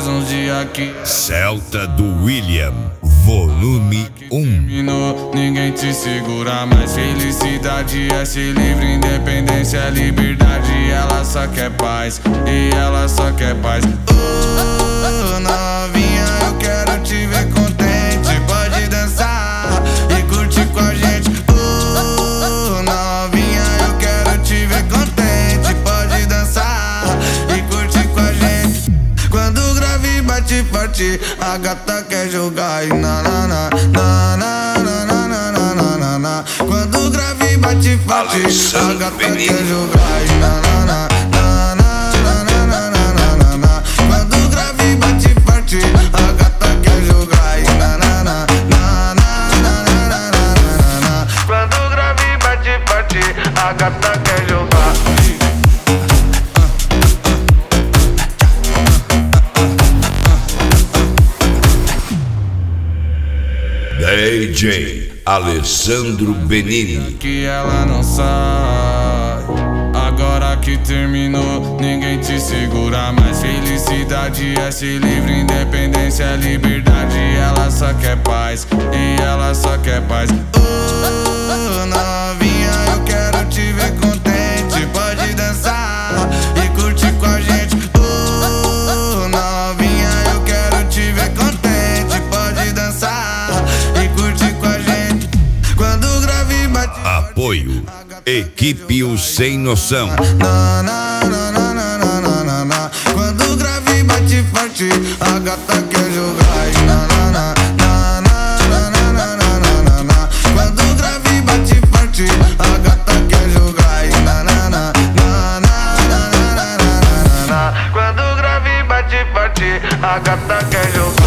faz uns dias que Celta do William, volume 1. terminou, ninguém te segura mais. Felicidade é ser livre, independência é liberdade. Ela só quer paz, e ela só quer paz. Oh, novinha, eu quero te ver contente. Pode dançar e curtir com a gente. Oh, novinha, eu quero te ver contente. Pode dançar e curtir com a gente. Quando o grave bate forte, a gata quer jogar. E na na na na na na na na na na na. Quando o grave bate forte, a gata quer jogar. E na na na na na na na na na na. Quando o grave bate forte, a gata quer jogar. E na na na na na na na na na. Quando o grave bate forte, a gata quer jogar. DJ Alessandro Benini. Que ela não sai. Agora que terminou, ninguém te segura mais. Felicidade é ser livre, independência é liberdade. Ela só quer paz, e ela só quer paz. Oh, novinha, eu quero te ver contente. Pode dançar e curtir com a gente. Oh, novinha, eu quero te ver contente. Pode dançar e curtir com a gente. Quando o grave bate. Apoio Equipe Os Sem Noção. Na, na, na, na, na, na, na, na, na. Quando o grave bate forte, a gata quer jogar. E na, na, na, na, na, na, na, na, na, na, na. Quando o grave bate forte, a gata quer jogar. E na, na, na, na, na, na, na, na, na, na. Quando o grave bate forte, a gata quer jogar.